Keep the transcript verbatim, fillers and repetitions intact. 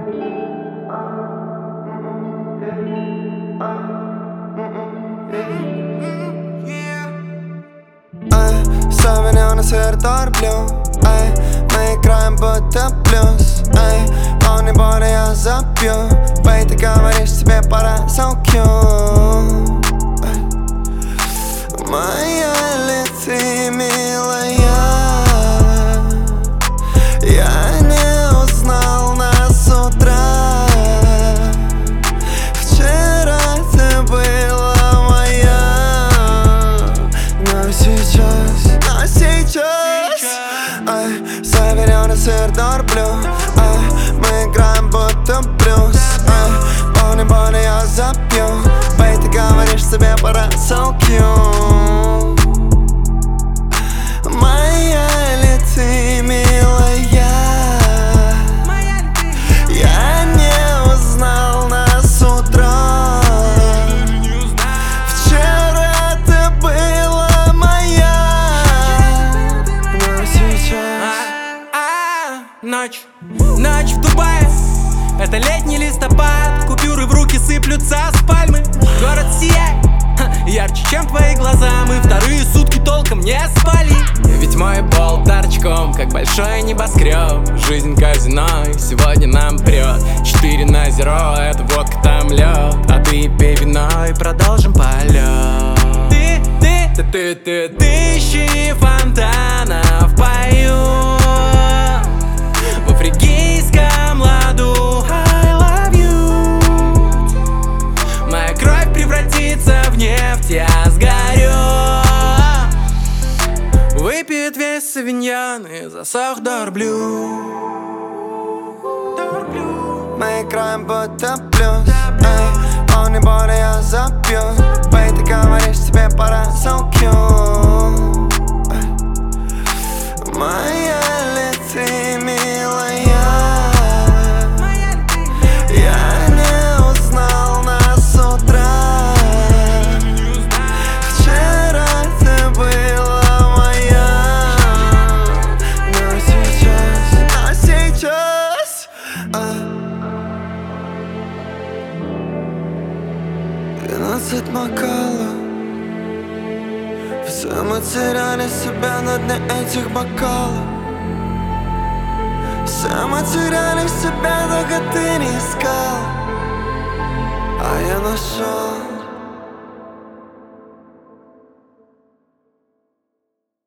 Современный светор блю, эй, мы играем будто блюз, эй, волны боли я запью, бей, ты говоришь, тебе пора so cute, эй. Моя ли ты милая, я не узнал нас с утра, вчера ты была моя, но сейчас Сейчас, ай, заведённый светор блю, ай, мы играем будто блюз, ай, волны боли я запью, бей, ты говоришь, тебе пора so cute. Моя ли ты милая, я не узнал нас с утра, вчера ты была моя. Ночь, ночь в Дубае, это летний листопад, купюры в руки сыплются с пальмы. Город сияет, ха, ярче, чем твои глаза. Мы вторые сутки толком не спали. Ведь мой бол торчком, как большой небоскреб. Жизнь казино, и сегодня нам прет. Четыре на зеро, это водка, там лед. А ты пей вино и продолжим полет. Ты, ты, ты, ты, ты, тысячи фонтанов поют в фригийском ладу. I love you. Моя кровь превратится в нефть, я сгорю. Выпьет весь савиньян и засох дорблю. Мы играем будто блюз, эй, волны боли я запью, бей, ты говоришь, тебе пора so cute, эй. Моя ли ты милая, я не узнал нас с утра, вчера ты была моя, но сейчас, а сейчас, эй. Двенадцать бокалов, все мы теряли себя на дне этих бокалов. Все мы теряли себя, только ты не искал, а я нашел.